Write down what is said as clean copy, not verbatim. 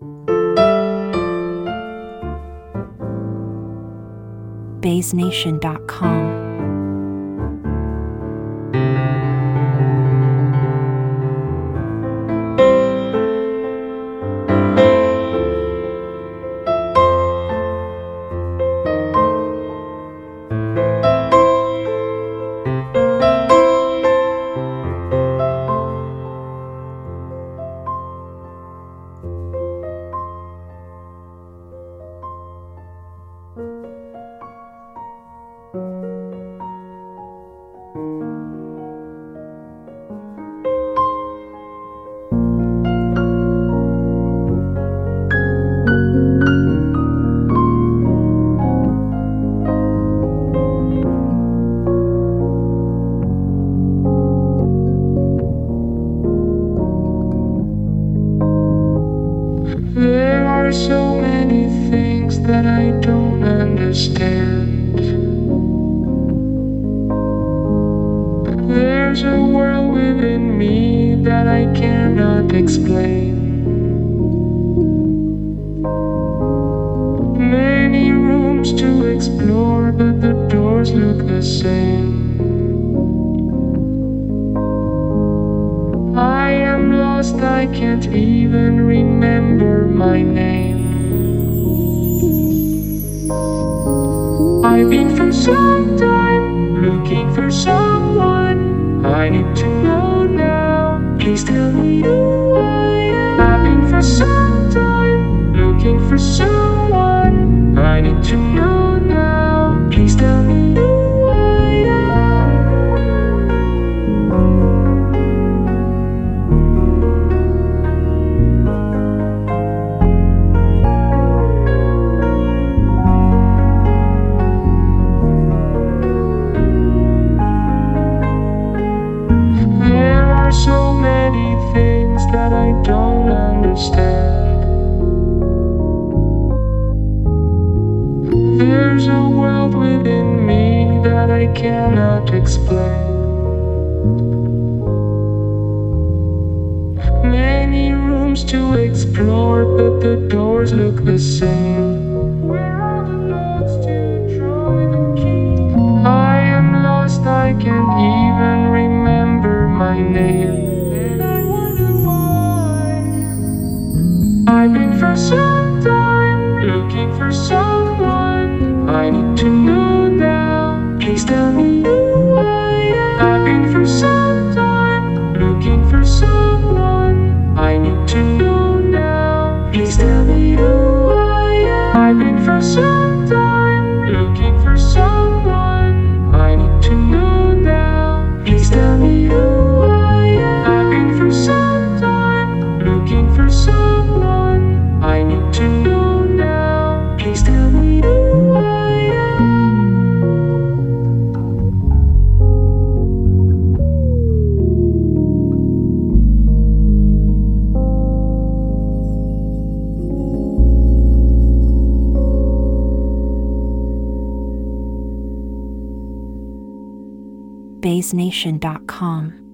BaysNation.com. There are so many things that I don't understand. There's a world within me that I cannot explain. Many rooms to explore, but the doors look the same. I am lost, I can't even remember my name. I've been for some time looking for someone I need to know now. Please tell me who I am. I've been for some time looking for someone I need to know now. Please tell me who I am. There are so many things that I don't understand. There's a world within me that I cannot explain. Many rooms to explore, but the doors look the same. Where are the locks to draw the key? I am lost, I can't even remember my name. And I wonder why. I've been for some time looking for someone I need to know now. Please tell me who I am. I've been for some time looking for someone I need to know now. Please tell me who I am. I've been for some time looking for someone I need to know now. Please tell me who I am. I've been for some time looking for someone I need to know now. Please tell me who I am. BaysNation.com.